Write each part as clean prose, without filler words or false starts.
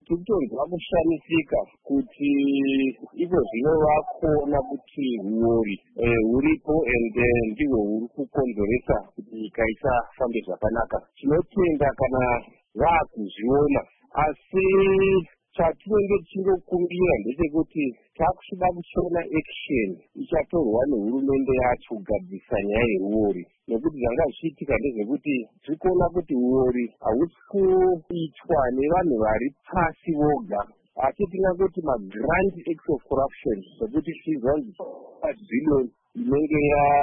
tiritonzwa kushamisika kuti iko zvino vakuona kuti huori huripo ende ndihwo huri kukonzeresa kuti nyika isafambe zvakanaka. Tinotenda kana vaakuzviona, asi chatinenge tichinokumbira ndechekuti takuchida kuchiona action ichatorwa nehurumende yacho kugadzirisa nyaya yehuori, nekuti zvanga zvichiitika ndezvekuti tirikuona kuti huori hausi kuitwa nevanhu vari pasi voga, asi tingangoti magrand acts of corruption, zvokuti tizonzi pazvilioni inenge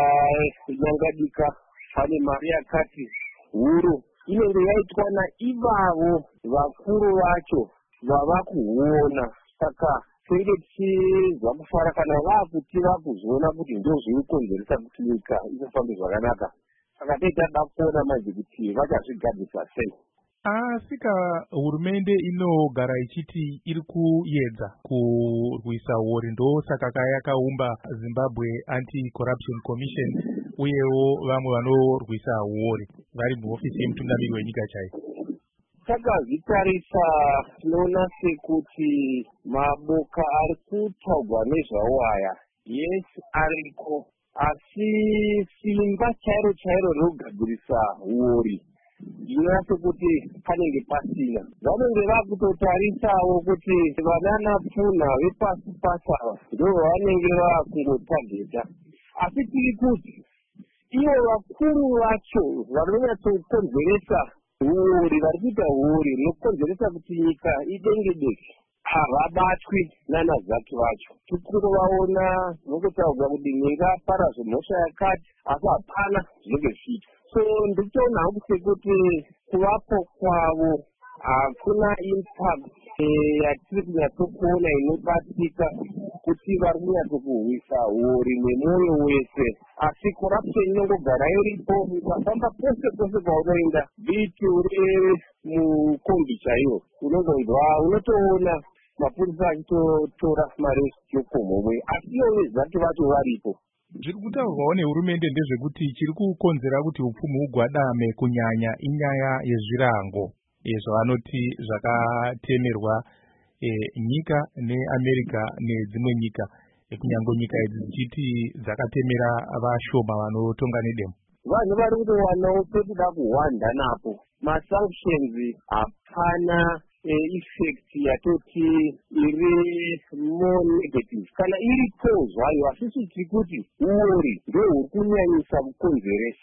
yangadika pane mari yakati huru inenge yaitwa naivavo vakuru vacho vava kuhuona. Saka tinenge tichizwa kufara kana vaakuti vakuzviona kuti ndio zviri kukonzeresa kuti nyika isafambe zvakanaka. Saka taida kuona manje kuti vachazvigadzisa sei. Asika hurumende inogara ichiti iri kuedza kurwisa huori, ndosaka yakaumba Zimbabwe Anti-Corruption Commission uyewo vamwe vanorwisa huori vari muhofisi yemutungamiri wenyika chaiyo. Takazvitarisa tinoona sekuti maboka ari kutaurwa nezvawo aya yes ariko, asi simba chairo rinogadzirisa huori ndinoona sekuti panenge pasina. Vanenge vakutotarisawo kuti vanana pfunha vepasi pasi ava ndo vanenge vakungotageta, asi tiri kuti ivo vakuru vacho vanonyatsokonzeresa huori, vari kuita huori rinokonzeresa kuti nyika idengedeke, havabatwi nanazaki vacho. Tikuvaona nokutaurwa kuti ingapara zvemhosva yakati, asi hapana zvinenge zvichiitwa. So ndichiona hangu sekuti kuvapo kwavo hakuna impact yatiri kunyatsokuona inobatsika kuti vari kunyatsokurwisa huori nemoyo wese, asi corruption inongogara iripo. Ukafamba pose kwaunoenda, biti uri mukombi chaiwo, unotoona mapurisa achitotora mari yokomhomwe, asi ivo vezaki vacho varipo. Zviri kutaurwawo nehurumende ndezvekuti chiri kukonzera kuti upfumi hugwadame kunyanya inyaya yezvirango zvavanoti zvakatemerwa nyika neAmerica nedzimwe nyika, kunyange nyika idzi dzichiti dzakatemera vashoma vanotonga nedemo. Vanhu vari kutowanawo pekuda kuhwanda napo. Masanctions hapana effect yatoti iri more negative. Kana iripo zvayo, asisi tiri kuti huori ndohuri kunyanyisa kukonzeresa.